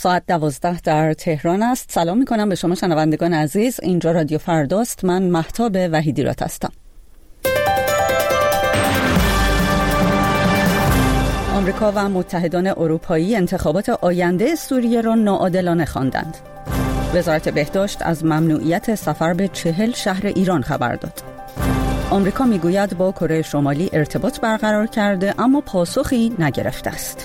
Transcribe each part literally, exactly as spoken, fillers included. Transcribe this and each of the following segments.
ساعت دوازده در تهران است. سلام می کنم به شما شنوندگان عزیز. اینجا رادیو فرداست. من مهتاب وحیدیرات هستم. آمریکا و متحدان اروپایی انتخابات آینده سوریه را ناعادلانه خواندند. وزارت بهداشت از ممنوعیت سفر به چهل شهر ایران خبر داد. آمریکا میگوید با کره شمالی ارتباط برقرار کرده اما پاسخی نگرفته است.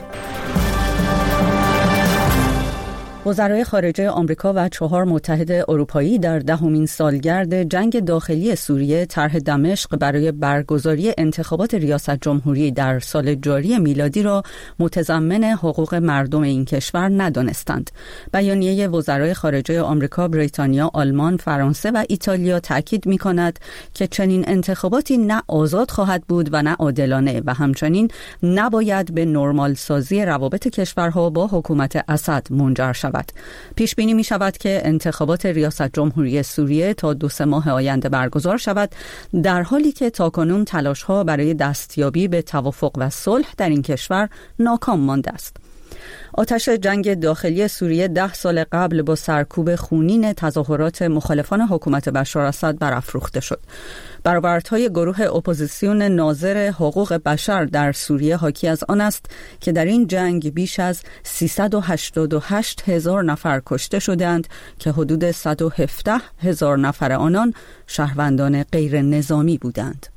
وزرای خارجه آمریکا و چهار متحد اروپایی در دهمین سالگرد جنگ داخلی سوریه طرح دمشق برای برگزاری انتخابات ریاست جمهوری در سال جاری میلادی را متضمن حقوق مردم این کشور ندانستند. بیانیه وزرای خارجه آمریکا، بریتانیا، آلمان، فرانسه و ایتالیا تاکید می‌کند که چنین انتخاباتی نه آزاد خواهد بود و نه عادلانه و همچنین نباید به نرمال سازی روابط کشورها با حکومت اسد منجر شود. پیش بینی می شود که انتخابات ریاست جمهوری سوریه تا دو سه ماه آینده برگزار شود، در حالی که تاکنون تلاش ها برای دستیابی به توافق و صلح در این کشور ناکام مانده است. آتش جنگ داخلی سوریه ده سال قبل با سرکوب خونین تظاهرات مخالفان حکومت بشار اسد برافروخته شد. برآوردهای گروه اپوزیسیون ناظر حقوق بشر در سوریه حاکی از آن است که در این جنگ بیش از سیصد و هشتاد و هشت هزار نفر کشته شدند که حدود صد و هفده هزار نفر آنان شهروندان غیر نظامی بودند.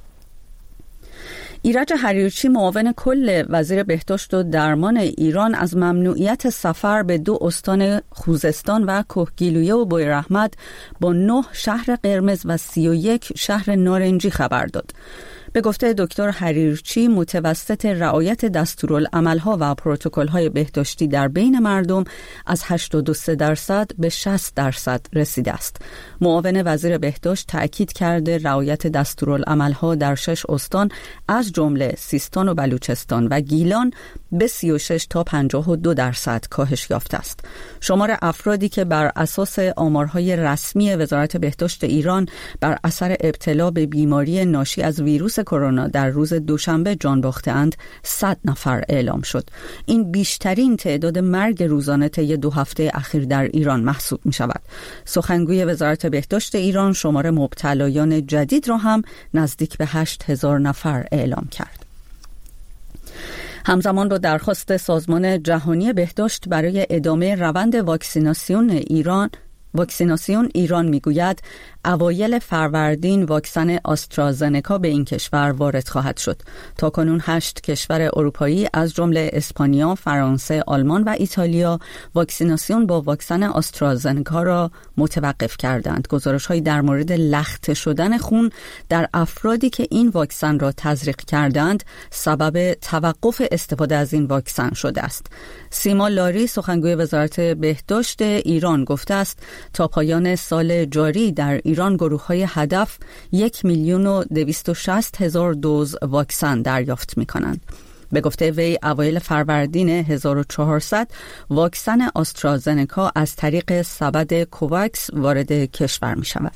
ایرج حریرچی، معاون کل وزیر بهداشت و درمان ایران، از ممنوعیت سفر به دو استان خوزستان و کهگیلویه و بویراحمد با نه شهر قرمز و سی و یک شهر نارنجی خبر داد. به گفته دکتر حریرچی، متوسط رعایت دستورالعملها و پروتکل‌های بهداشتی در بین مردم از هشتاد و سه درصد به شصت درصد رسیده است. معاون وزیر بهداشت تأکید کرده رعایت دستورالعملها در شش استان از جمله سیستان و بلوچستان و گیلان به سی و شش تا پنجاه و دو درصد کاهش یافته است. شمار افرادی که بر اساس آمارهای رسمی وزارت بهداشت ایران بر اثر ابتلا به بیماری ناشی از ویروس کرونا در روز دوشنبه جان باخته‌اند صد نفر اعلام شد. این بیشترین تعداد مرگ روزانه طی دو هفته اخیر در ایران محسوب می شود. سخنگوی وزارت بهداشت ایران شمار مبتلایان جدید را هم نزدیک به هشت هزار نفر اعلام کرد. همزمان با درخواست سازمان جهانی بهداشت برای ادامه روند واکسیناسیون ایران واکسیناسیون ایران میگوید اوایل فروردین واکسن آسترازنکا به این کشور وارد خواهد شد. تاکنون هشت کشور اروپایی از جمله اسپانیا، فرانسه، آلمان و ایتالیا واکسیناسیون با واکسن آسترازنکا را متوقف کردند. گزارش‌هایی در مورد لخته شدن خون در افرادی که این واکسن را تزریق کردند سبب توقف استفاده از این واکسن شده است. سیما لاری، سخنگوی وزارت بهداشت ایران، گفته است تا پایان سال جاری در ایران گروه‌های هدف یک میلیون و دویست و شصت هزار دوز واکسن دریافت می‌کنند. به گفته وی اوایل فروردین هزار و چهارصد واکسن آسترازنکا از طریق سبد کوواکس وارد کشور می‌شود.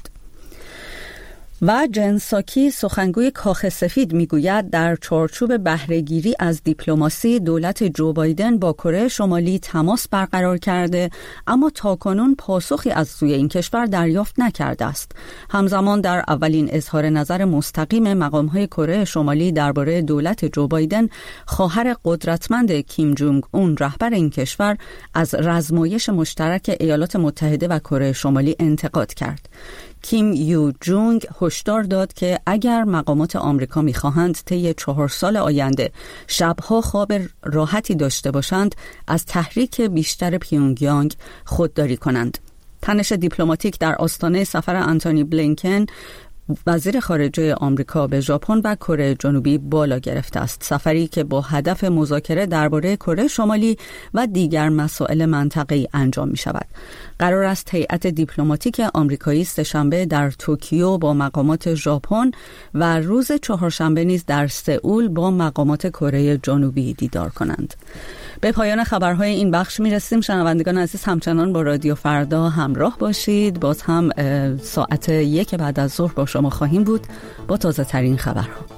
و جن ساکی، سخنگوی کاخ سفید، میگوید در چارچوب بهره‌گیری از دیپلماسی دولت جو بایدن با کره شمالی تماس برقرار کرده اما تاکنون پاسخی از سوی این کشور دریافت نکرده است. همزمان در اولین اظهار نظر مستقیم مقام‌های کره شمالی درباره دولت جو بایدن، خواهر قدرتمند کیم جونگ اون، رهبر این کشور، از رزمایش مشترک ایالات متحده و کره شمالی انتقاد کرد. کیم یو جونگ هشدار داد که اگر مقامات آمریکا می‌خواهند طی چهار سال آینده شبها خواب راحتی داشته باشند، از تحریک بیشتر پیونگیانگ خودداری کنند. تنش دیپلماتیک در آستانه سفر آنتونی بلینکن، وزیر خارجه آمریکا، به ژاپن و کره جنوبی بالا گرفته است. سفری که با هدف مذاکره درباره کره شمالی و دیگر مسائل منطقه‌ای انجام می شود. قرار است هیئت دیپلماتیک آمریکایی سه‌شنبه در توکیو با مقامات ژاپن و روز چهارشنبه نیز در سئول با مقامات کره جنوبی دیدار کنند. به پایان خبرهای این بخش می رسیم. شنوندگان عزیز، همچنان با رادیو فردا همراه باشید. باز هم ساعت یک بعد از ظهر با شما خواهیم بود با تازه ترین خبرها.